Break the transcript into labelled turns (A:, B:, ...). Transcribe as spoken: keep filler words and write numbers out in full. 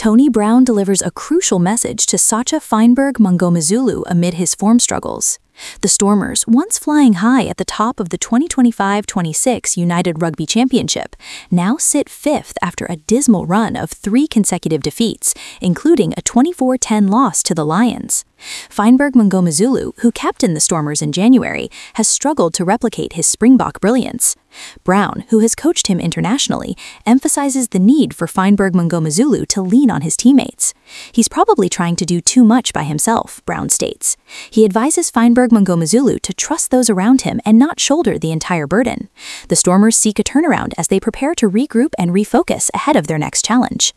A: Tony Brown delivers a crucial message to Sacha Feinberg Mngomezulu amid his form struggles. The Stormers, once flying high at the top of the twenty twenty-five twenty-six United Rugby Championship, now sit fifth after a dismal run of three consecutive defeats, including a twenty-four ten loss to the Lions. Feinberg Mngomezulu, who captained the Stormers in January, has struggled to replicate his Springbok brilliance. Brown, who has coached him internationally, emphasizes the need for Feinberg Mngomezulu to lean on his teammates. He's probably trying to do too much by himself, Brown states. He advises Feinberg Mngomezulu to trust those around him and not shoulder the entire burden. The Stormers seek a turnaround as they prepare to regroup and refocus ahead of their next challenge.